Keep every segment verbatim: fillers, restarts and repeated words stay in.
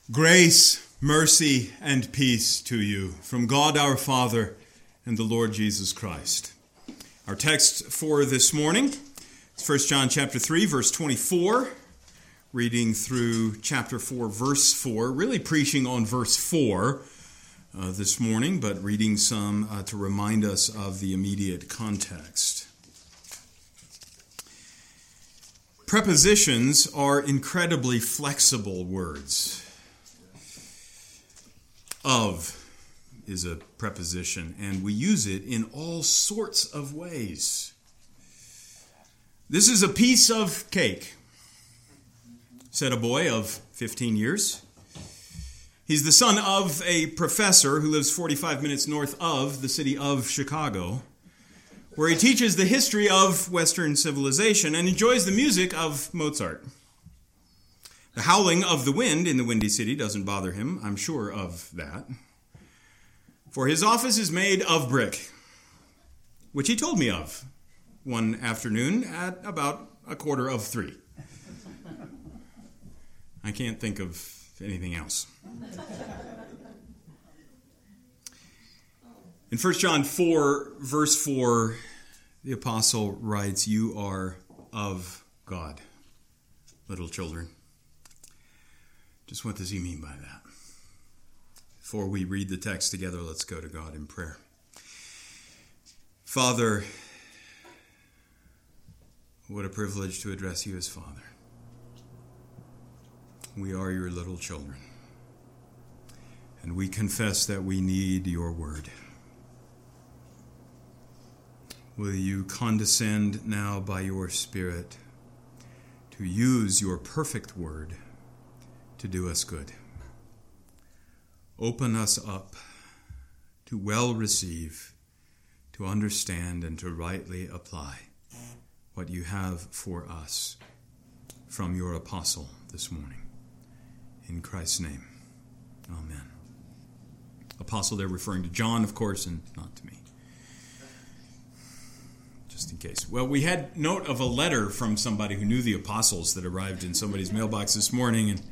Grace, mercy, and peace to you from God our Father and the Lord Jesus Christ. Our text for this morning is First John chapter three, verse twenty-four, reading through chapter four, verse four, really preaching on verse four uh, this morning, but reading some uh, to remind us of the immediate context. Prepositions are incredibly flexible words. Of is a preposition, and we use it in all sorts of ways. This is a piece of cake, said a boy of fifteen years. He's the son of a professor who lives forty-five minutes north of the city of Chicago, where he teaches the history of Western civilization and enjoys the music of Mozart. The howling of the wind in the Windy City doesn't bother him, I'm sure of that. For his office is made of brick, which he told me of one afternoon at about a quarter of three. I can't think of anything else. In First John four, verse four, the apostle writes, "You are of God, little children." Just what does he mean by that? Before we read the text together, let's go to God in prayer. Father, what a privilege to address you as Father. We are your little children, and we confess that we need your word. Will you condescend now by your Spirit to use your perfect word to do us good? Open us up to well receive, to understand, and to rightly apply what you have for us from your apostle this morning. In Christ's name, amen. Apostle, they're referring to John, of course, and not to me. Just in case. Well, we had note of a letter from somebody who knew the apostles that arrived in somebody's mailbox this morning, and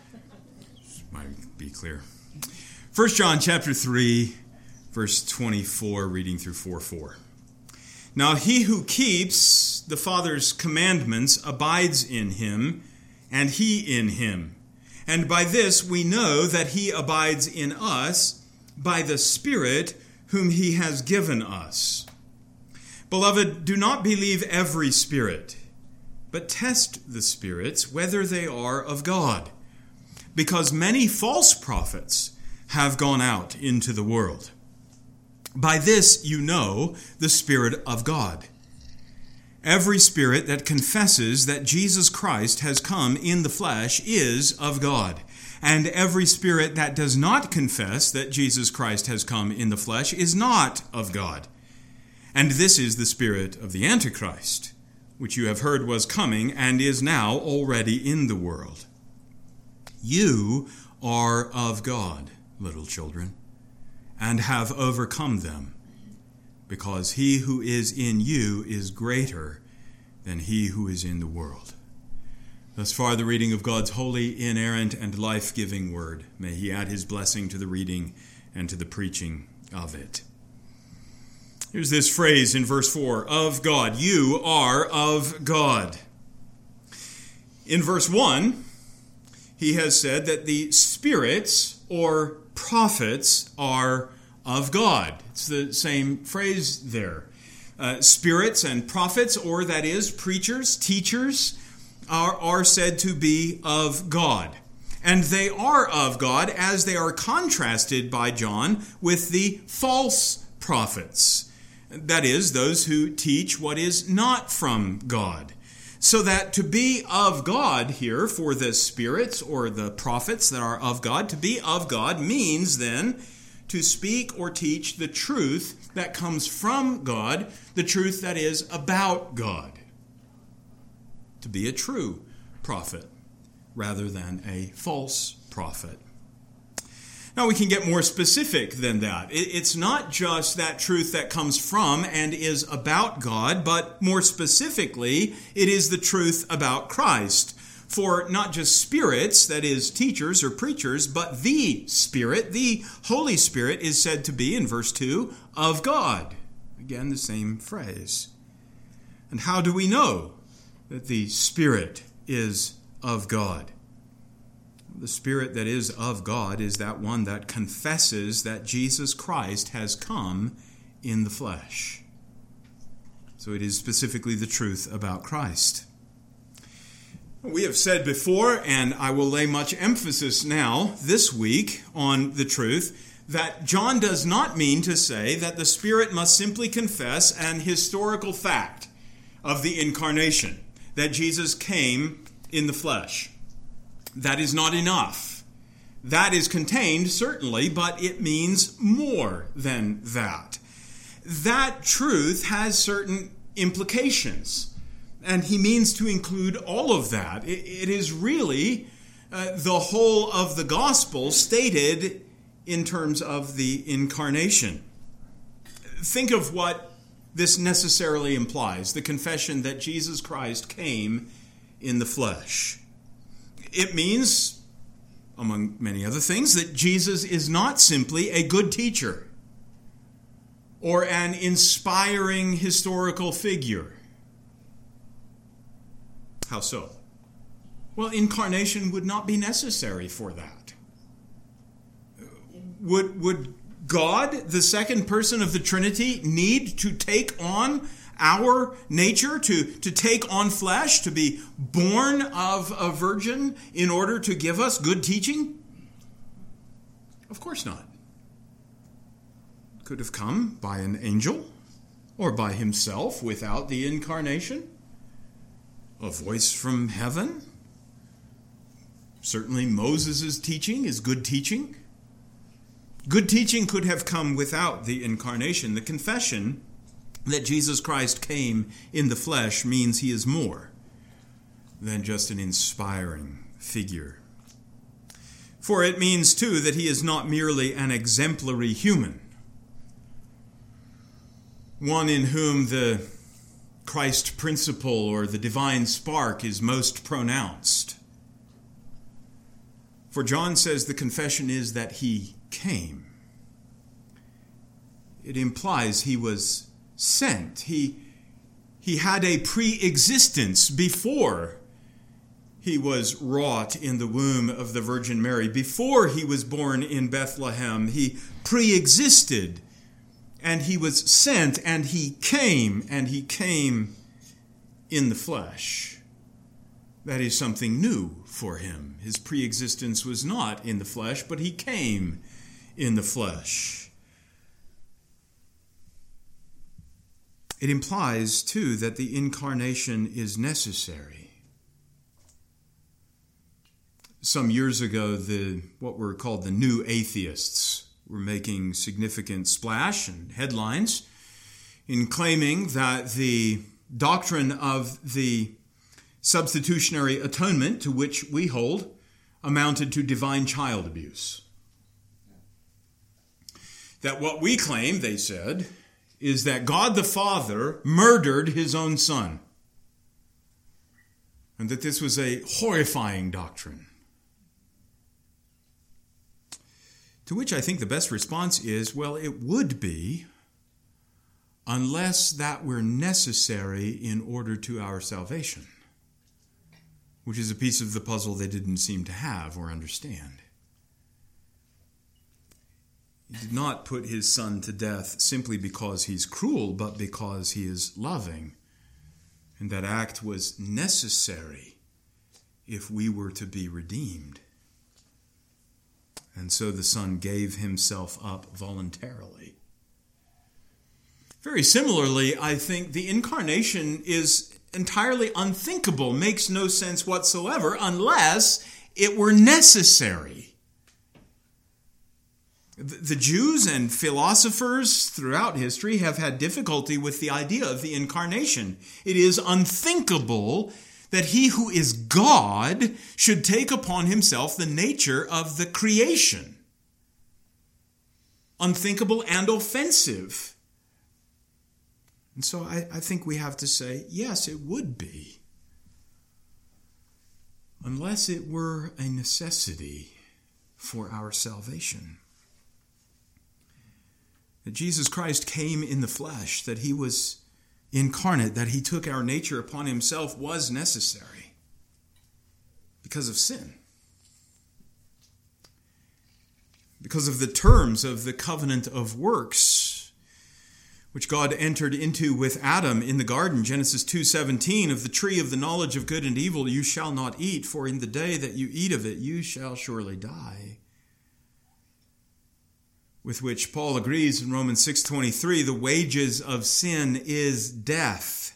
might be clear. First John chapter three, verse twenty-four, reading through four four. Now he who keeps the Father's commandments abides in him, and he in him. And by this we know that he abides in us, by the Spirit whom he has given us. Beloved, do not believe every spirit, but test the spirits whether they are of God, because many false prophets have gone out into the world. By this you know the Spirit of God. Every spirit that confesses that Jesus Christ has come in the flesh is of God, and every spirit that does not confess that Jesus Christ has come in the flesh is not of God. And this is the spirit of the Antichrist, which you have heard was coming and is now already in the world. You are of God, little children, and have overcome them, because he who is in you is greater than he who is in the world. Thus far the reading of God's holy, inerrant, and life-giving word. May he add his blessing to the reading and to the preaching of it. Here's this phrase in verse four, of God. You are of God. In verse one, he has said that the spirits or prophets are of God. It's the same phrase there. Uh, spirits and prophets, or that is, preachers, teachers, are, are said to be of God. And they are of God as they are contrasted by John with the false prophets. That is, those who teach what is not from God. So that to be of God here for the spirits or the prophets that are of God, to be of God means then to speak or teach the truth that comes from God, the truth that is about God. To be a true prophet rather than a false prophet. Now we can get more specific than that. It's not just that truth that comes from and is about God, but more specifically, it is the truth about Christ. for not just spirits, that is, teachers or preachers, but the Spirit, the Holy Spirit, is said to be, in verse two, of God. Again, the same phrase. And how do we know that the Spirit is of God? The Spirit that is of God is that one that confesses that Jesus Christ has come in the flesh. So it is specifically the truth about Christ. We have said before, and I will lay much emphasis now this week on the truth, that John does not mean to say that the Spirit must simply confess an historical fact of the incarnation, that Jesus came in the flesh. That is not enough. That is contained, certainly, but it means more than that. That truth has certain implications, and he means to include all of that. It, it is really uh, the whole of the gospel stated in terms of the incarnation. Think of what this necessarily implies, the confession that Jesus Christ came in the flesh. It means, among many other things, that Jesus is not simply a good teacher or an inspiring historical figure. How so? Well, incarnation would not be necessary for that. Would, would God, the second person of the Trinity, need to take on our nature, to, to take on flesh, to be born of a virgin in order to give us good teaching? Of course not. Could have come by an angel or by himself without the incarnation. A voice from heaven. Certainly Moses' teaching is good teaching. Good teaching could have come without the incarnation. The confession that Jesus Christ came in the flesh means he is more than just an inspiring figure. For it means, too, that he is not merely an exemplary human, one in whom the Christ principle or the divine spark is most pronounced. For John says the confession is that he came. It implies he was sent. He, he had a pre-existence before he was wrought in the womb of the Virgin Mary. Before he was born in Bethlehem, he pre-existed, and he was sent, and he came, and he came in the flesh. That is something new for him. His pre-existence was not in the flesh, but he came in the flesh. It implies, too, that the incarnation is necessary. Some years ago, the what were called the New Atheists were making significant splash and headlines in claiming that the doctrine of the substitutionary atonement to which we hold amounted to divine child abuse. That what we claim, they said, is that God the Father murdered his own Son. And that this was a horrifying doctrine. To which I think the best response is, well, it would be, unless that were necessary in order to our salvation, which is a piece of the puzzle they didn't seem to have or understand. He did not put his Son to death simply because he's cruel, but because he is loving. And that act was necessary if we were to be redeemed. And so the Son gave himself up voluntarily. Very similarly, I think the incarnation is entirely unthinkable, makes no sense whatsoever, unless it were necessary. The Jews and philosophers throughout history have had difficulty with the idea of the incarnation. It is unthinkable that he who is God should take upon himself the nature of the creation. Unthinkable and offensive. And so I, I think we have to say, yes, it would be. unless it were a necessity for our salvation. That Jesus Christ came in the flesh, that he was incarnate, that he took our nature upon himself was necessary because of sin. Because of the terms of the covenant of works, which God entered into with Adam in the garden, Genesis two seventeen, of the tree of the knowledge of good and evil you shall not eat, for in the day that you eat of it you shall surely die. With which Paul agrees in Romans six twenty-three, the wages of sin is death.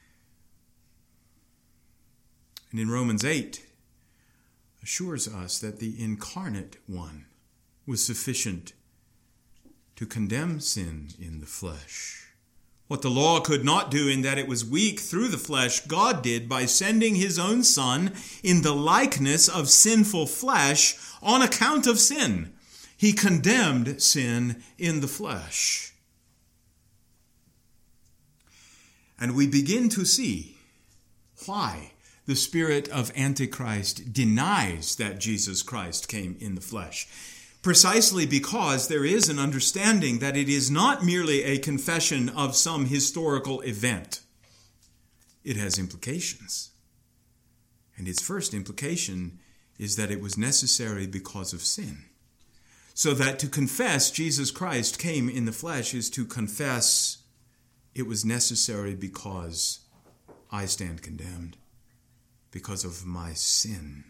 And in Romans eight, assures us that the incarnate one was sufficient to condemn sin in the flesh. What the law could not do in that it was weak through the flesh, God did by sending his own Son in the likeness of sinful flesh on account of sin. He condemned sin in the flesh. And we begin to see why the spirit of Antichrist denies that Jesus Christ came in the flesh. Precisely because there is an understanding that it is not merely a confession of some historical event. It has implications. And its first implication is that it was necessary because of sin. So that to confess Jesus Christ came in the flesh is to confess it was necessary because I stand condemned, because of my sin.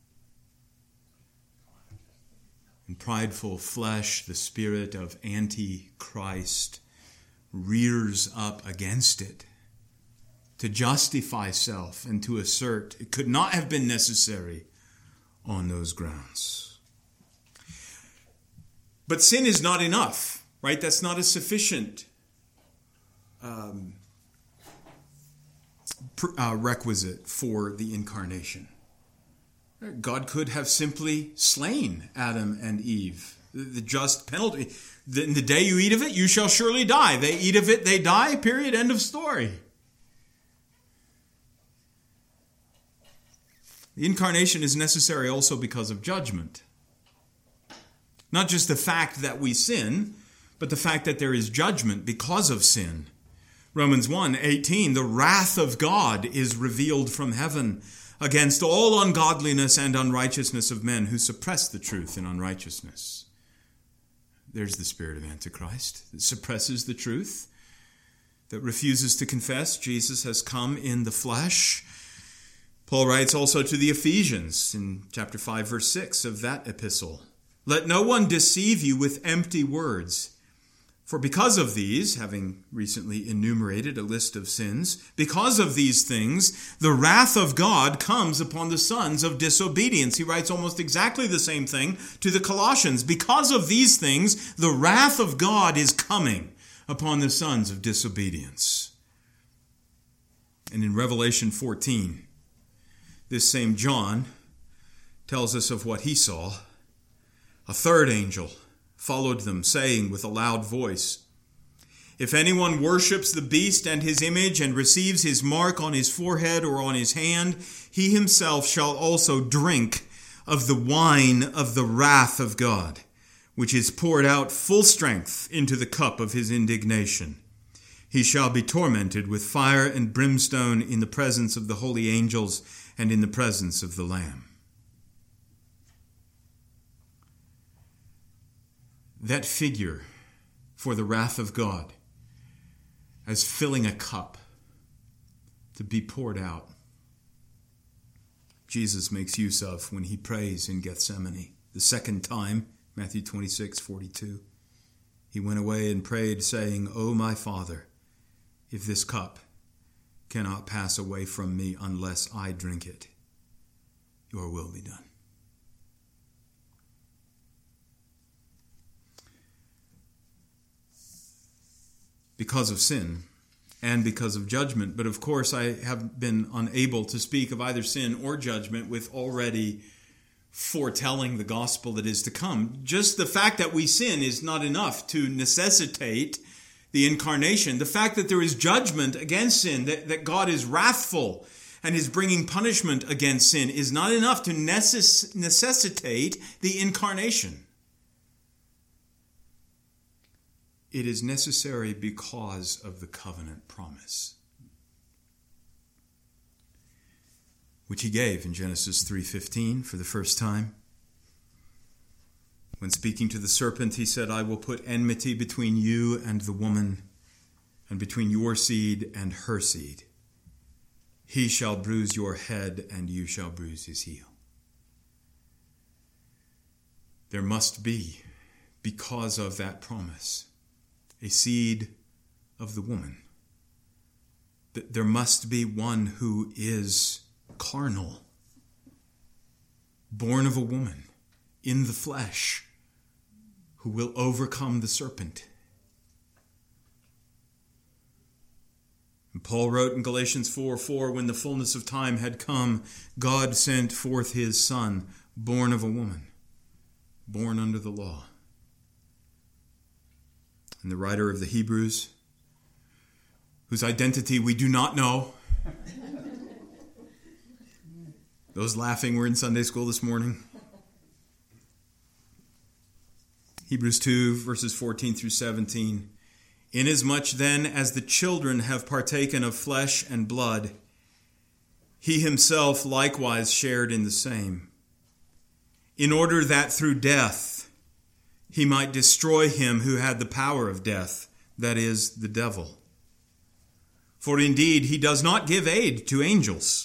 In prideful flesh, the spirit of Antichrist rears up against it to justify self and to assert it could not have been necessary on those grounds. But sin is not enough, right? That's not a sufficient um, uh, requisite for the incarnation. God could have simply slain Adam and Eve. The just penalty. In the day you eat of it, you shall surely die. They eat of it, they die, period, end of story. The incarnation is necessary also because of judgment. Not just the fact that we sin, but the fact that there is judgment because of sin. Romans one eighteen, the wrath of God is revealed from heaven against all ungodliness and unrighteousness of men who suppress the truth in unrighteousness. There's the spirit of Antichrist that suppresses the truth, that refuses to confess Jesus has come in the flesh. Paul writes also to the Ephesians in chapter five, verse six of that epistle, let no one deceive you with empty words. For because of these, having recently enumerated a list of sins, because of these things, the wrath of God comes upon the sons of disobedience. He writes almost exactly the same thing to the Colossians. Because of these things, the wrath of God is coming upon the sons of disobedience. And in Revelation fourteen, this same John tells us of what he saw. A third angel followed them, saying with a loud voice, if anyone worships the beast and his image and receives his mark on his forehead or on his hand, he himself shall also drink of the wine of the wrath of God, which is poured out full strength into the cup of his indignation. He shall be tormented with fire and brimstone in the presence of the holy angels and in the presence of the Lamb. That figure for the wrath of God as filling a cup to be poured out, Jesus makes use of when he prays in Gethsemane. The second time, Matthew twenty-six forty-two, he went away and prayed, saying, O my Father, if this cup cannot pass away from me unless I drink it, your will be done. Because of sin and because of judgment. But of course, I have been unable to speak of either sin or judgment with already foretelling the gospel that is to come. Just the fact that we sin is not enough to necessitate the incarnation. The fact that there is judgment against sin, that, that God is wrathful and his bringing punishment against sin is not enough to necess- necessitate the incarnation. It is necessary because of the covenant promise, which he gave in Genesis three fifteen for the first time. When speaking to the serpent, he said, I will put enmity between you and the woman, and between your seed and her seed. He shall bruise your head, and you shall bruise his heel. There must be, because of that promise, a seed of the woman. There must be one who is carnal, born of a woman, in the flesh, who will overcome the serpent. And Paul wrote in Galatians four four, when the fullness of time had come, God sent forth his Son, born of a woman, born under the law. And the writer of the Hebrews, whose identity we do not know, those laughing were in Sunday school this morning. Hebrews two, verses fourteen through seventeen. Inasmuch then as the children have partaken of flesh and blood, he himself likewise shared in the same, in order that through death he might destroy him who had the power of death, that is, the devil. For indeed he does not give aid to angels.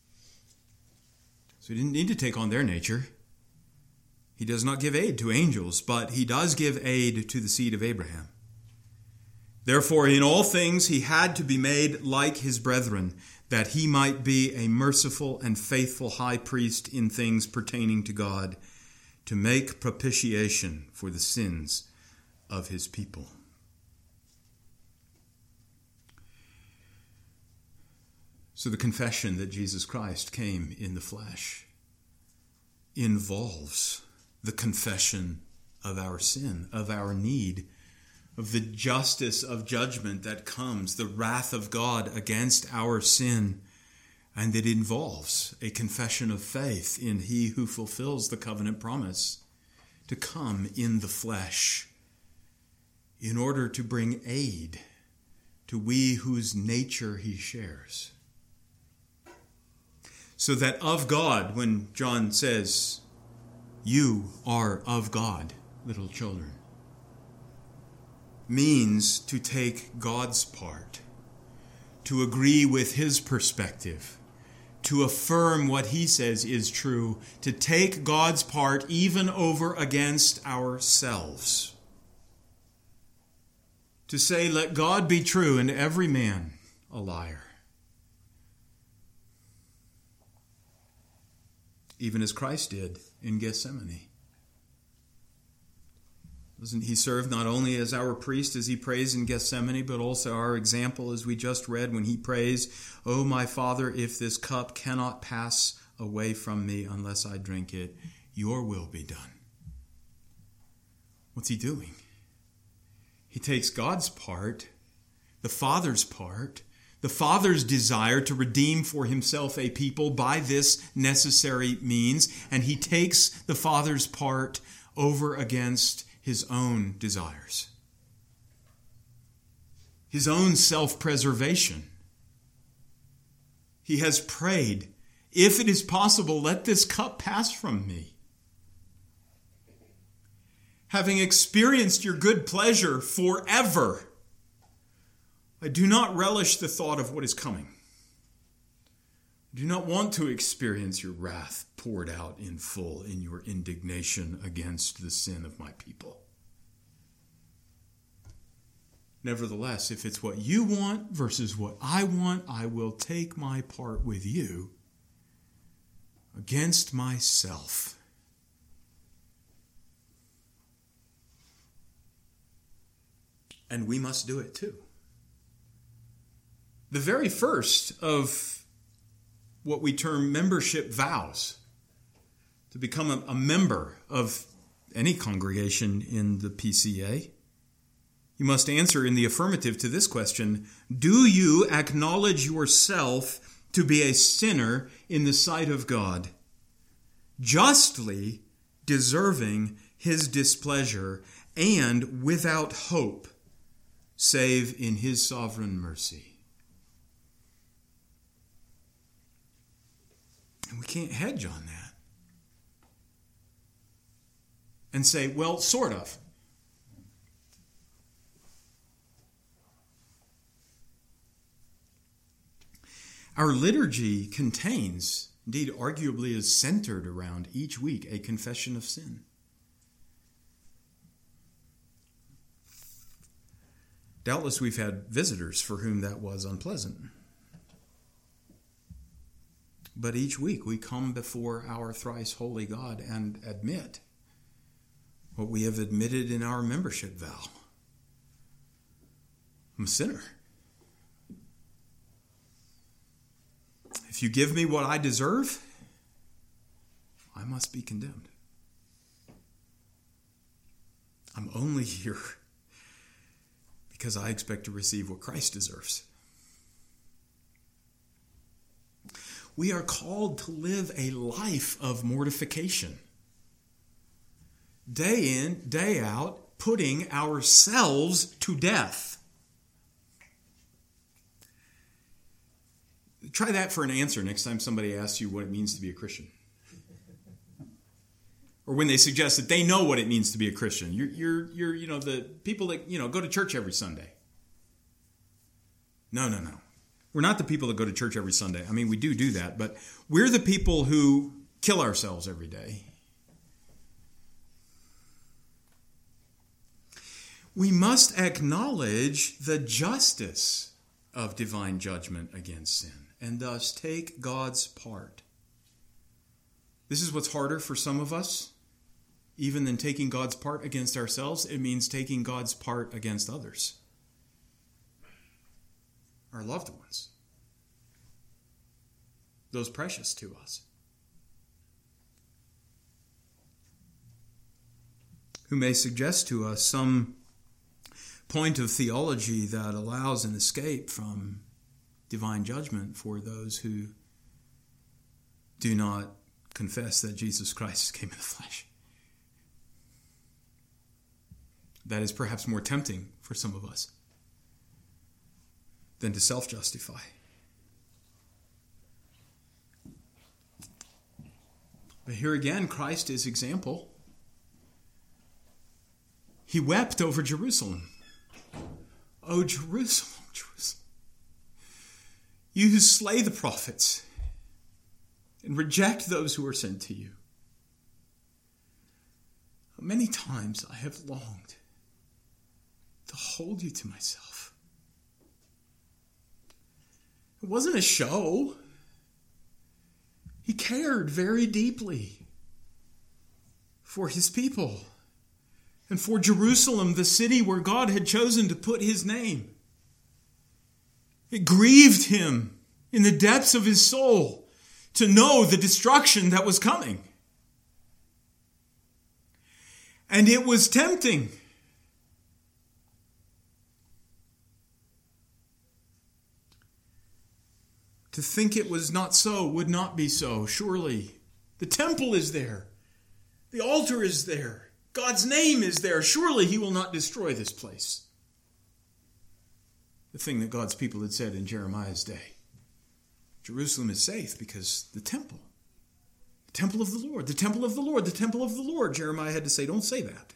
So he didn't need to take on their nature. He does not give aid to angels, but he does give aid to the seed of Abraham. Therefore, in all things he had to be made like his brethren, that he might be a merciful and faithful high priest in things pertaining to God, to make propitiation for the sins of his people. So the confession that Jesus Christ came in the flesh involves the confession of our sin, of our need, of the justice of judgment that comes, the wrath of God against our sin. And it involves a confession of faith in he who fulfills the covenant promise to come in the flesh in order to bring aid to we whose nature he shares. So that of God, when John says, you are of God, little children, means to take God's part, to agree with his perspective, to affirm what he says is true, to take God's part even over against ourselves. To say, let God be true and every man a liar. Even as Christ did in Gethsemane. Doesn't he serve not only as our priest as he prays in Gethsemane, but also our example as we just read when he prays, "O my Father, if this cup cannot pass away from me unless I drink it, your will be done." What's he doing? He takes God's part, the Father's part, the Father's desire to redeem for himself a people by this necessary means, and he takes the Father's part over against his own desires, his own self-preservation. He has prayed, if it is possible, let this cup pass from me. Having experienced your good pleasure forever, I do not relish the thought of what is coming. I do not want to experience your wrath poured out in full in your indignation against the sin of my people. Nevertheless, if it's what you want versus what I want, I will take my part with you against myself. And we must do it too. The very first of what we term membership vows, to become a, a member of any congregation in the P C A, you must answer in the affirmative to this question: do you acknowledge yourself to be a sinner in the sight of God, justly deserving his displeasure and without hope, save in his sovereign mercy. And we can't hedge on that and say, well, sort of. Our liturgy contains, indeed arguably is centered around each week, a confession of sin. Doubtless we've had visitors for whom that was unpleasant. But each week we come before our thrice holy God and admit what we have admitted in our membership vow. I'm a sinner. If you give me what I deserve, I must be condemned. I'm only here because I expect to receive what Christ deserves. We are called to live a life of mortification. Day in, day out, putting ourselves to death. Try that for an answer next time somebody asks you what it means to be a Christian. Or when they suggest that they know what it means to be a Christian. You're, you're, you're, you know, the people that, you know, go to church every Sunday. No, no, no. We're not the people that go to church every Sunday. I mean, we do do that, but we're the people who kill ourselves every day. We must acknowledge the justice of divine judgment against sin and thus take God's part. This is what's harder for some of us, even than taking God's part against ourselves. It means taking God's part against others. Our loved ones. Those precious to us. Who may suggest to us some point of theology that allows an escape from divine judgment for those who do not confess that Jesus Christ came in the flesh. That is perhaps more tempting for some of us than to self-justify. But here again, Christ is example. He wept over Jerusalem. Oh, Jerusalem, Jerusalem. You who slay the prophets and reject those who are sent to you. Many times I have longed to hold you to myself. It wasn't a show. He cared very deeply for his people and for Jerusalem, the city where God had chosen to put his name. It grieved him in the depths of his soul to know the destruction that was coming. And it was tempting. To think it was not so would not be so, surely. The temple is there. The altar is there. God's name is there. Surely he will not destroy this place. The thing that God's people had said in Jeremiah's day. Jerusalem is safe because the temple. The temple of the Lord. The temple of the Lord. The temple of the Lord. Jeremiah had to say, don't say that.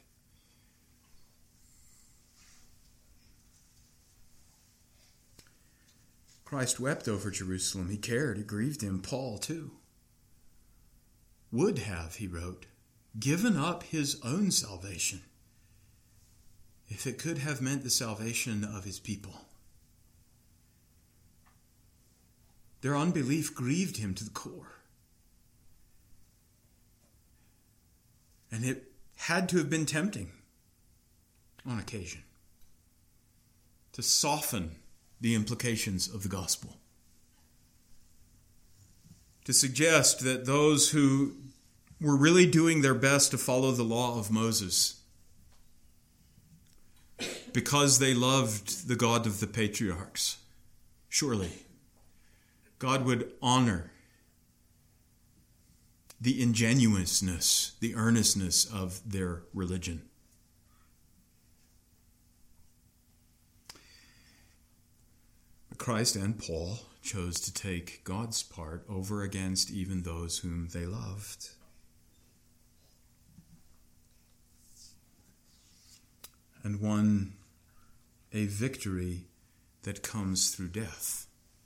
Christ wept over Jerusalem. He cared. It grieved him. Paul, too. Would have, he wrote, given up his own salvation if it could have meant the salvation of his people. Their unbelief grieved him to the core. And it had to have been tempting on occasion to soften the implications of the gospel. To suggest that those who were really doing their best to follow the law of Moses because they loved the God of the patriarchs, surely God would honor the ingenuousness, the earnestness of their religion. Christ and Paul chose to take God's part over against even those whom they loved. And won a victory that comes through death.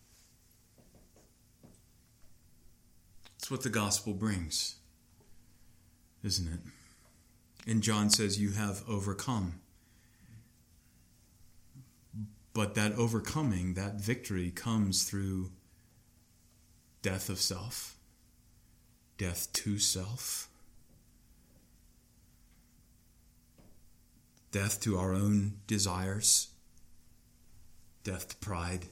That's what the gospel brings, isn't it? And John says, you have overcome. But that overcoming, that victory, comes through death of self, death to self, death to our own desires, death to pride.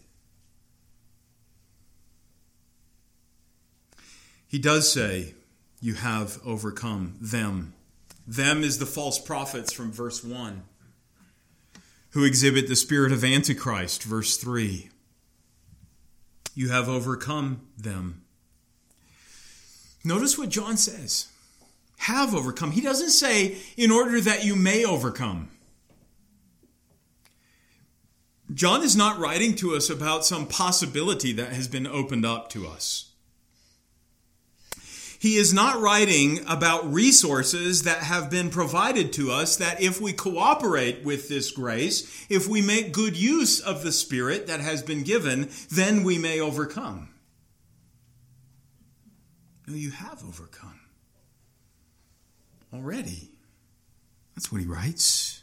He does say, you have overcome them. Them is the false prophets from verse one, who exhibit the spirit of Antichrist, verse three. You have overcome them. Notice what John says. Have overcome. He doesn't say, in order that you may overcome. John is not writing to us about some possibility that has been opened up to us. He is not writing about resources that have been provided to us that if we cooperate with this grace, if we make good use of the Spirit that has been given, then we may overcome. No, you have overcome already. That's what he writes.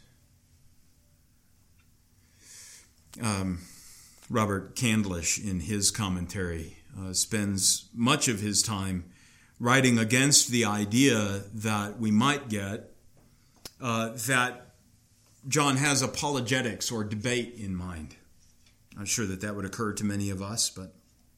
Um, Robert Candlish, in his commentary, uh, spends much of his time writing against the idea that we might get uh, that John has apologetics or debate in mind. I'm sure that that would occur to many of us, but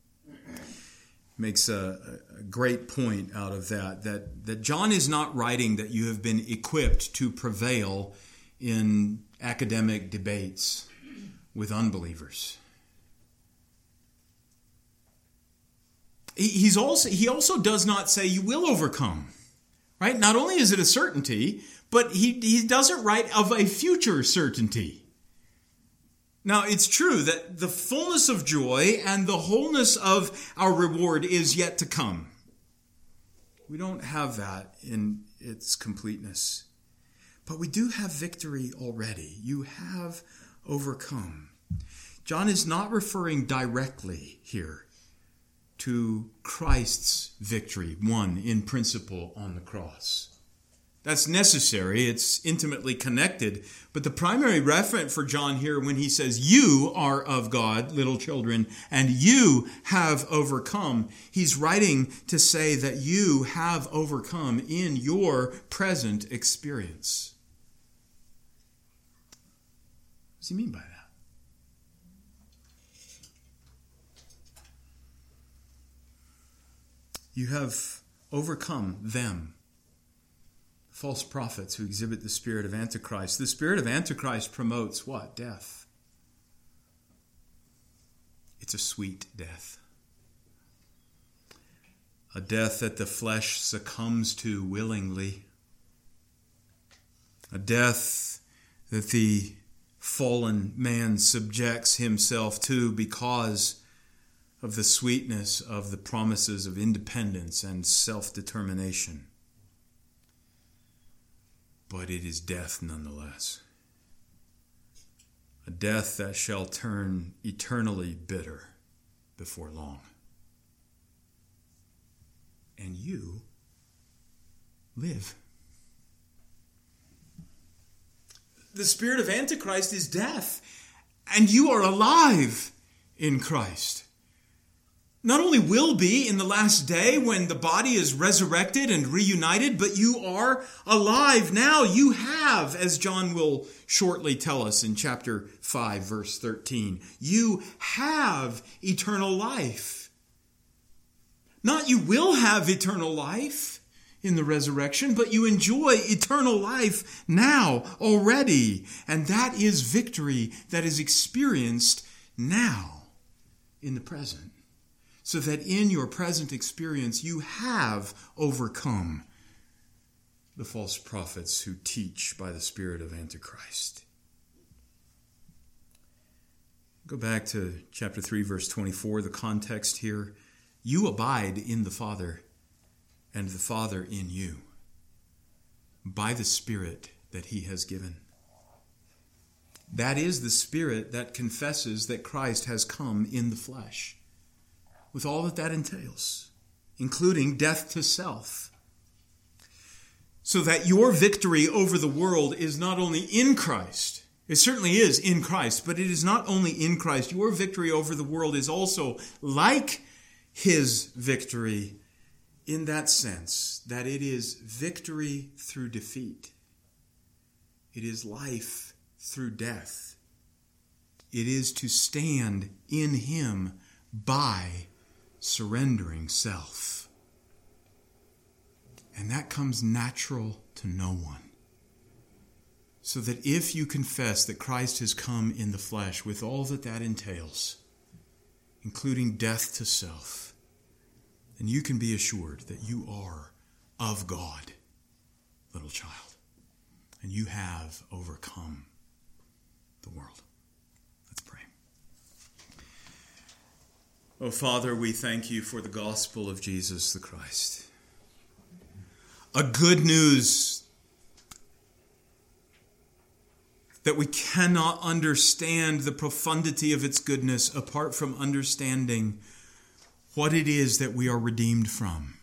makes a, a great point out of that, that, that John is not writing that you have been equipped to prevail in academic debates with unbelievers. He's also, he also does not say you will overcome, right? Not only is it a certainty, but he, he doesn't write of a future certainty. Now, it's true that the fullness of joy and the wholeness of our reward is yet to come. We don't have that in its completeness. But we do have victory already. You have overcome. John is not referring directly here to Christ's victory, won in principle on the cross. That's necessary. It's intimately connected. But the primary reference for John here when he says, you are of God, little children, and you have overcome, he's writing to say that you have overcome in your present experience. What does he mean by that? You have overcome them, false prophets who exhibit the spirit of Antichrist. The spirit of Antichrist promotes what? Death. It's a sweet death. A death that the flesh succumbs to willingly. A death that the fallen man subjects himself to because of the sweetness of the promises of independence and self-determination. But it is death nonetheless. A death that shall turn eternally bitter before long. And you live. The spirit of Antichrist is death, and you are alive in Christ. Not only will be in the last day when the body is resurrected and reunited, but you are alive now. You have, as John will shortly tell us in chapter five, verse thirteen, you have eternal life. Not you will have eternal life in the resurrection, but you enjoy eternal life now already. And that is victory that is experienced now in the present. so that in your present experience you have overcome the false prophets who teach by the spirit of Antichrist. Go back to chapter three, verse twenty-four, the context here. You abide in the Father, and the Father in you, by the Spirit that he has given. That is the Spirit that confesses that Christ has come in the flesh, with all that that entails, including death to self. So that your victory over the world is not only in Christ, it certainly is in Christ, but it is not only in Christ. Your victory over the world is also like his victory in that sense, that it is victory through defeat. It is life through death. It is to stand in him by surrendering self. And that comes natural to no one. So that if you confess that Christ has come in the flesh with all that that entails, including death to self, then you can be assured that you are of God, little child, and you have overcome the world. Let's pray. Oh, Father, we thank you for the gospel of Jesus the Christ. A good news that we cannot understand the profundity of its goodness apart from understanding what it is that we are redeemed from.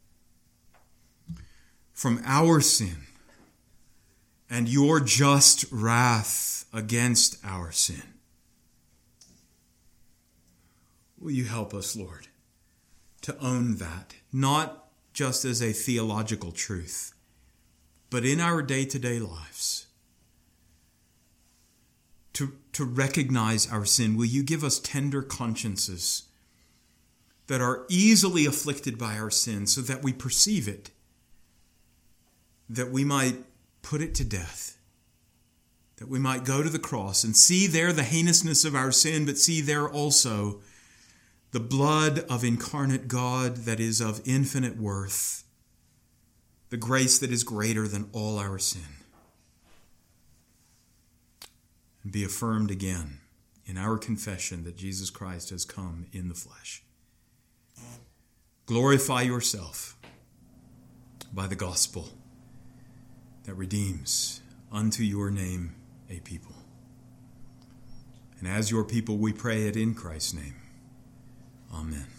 From our sin and your just wrath against our sin. Will you help us, Lord, to own that, not just as a theological truth, but in our day-to-day lives. To, to recognize our sin, will you give us tender consciences that are easily afflicted by our sin so that we perceive it, that we might put it to death, that we might go to the cross and see there the heinousness of our sin, but see there also the blood of incarnate God that is of infinite worth, the grace that is greater than all our sin. And be affirmed again in our confession that Jesus Christ has come in the flesh. Glorify yourself by the gospel that redeems unto your name a people. And as your people we pray it in Christ's name. Amen.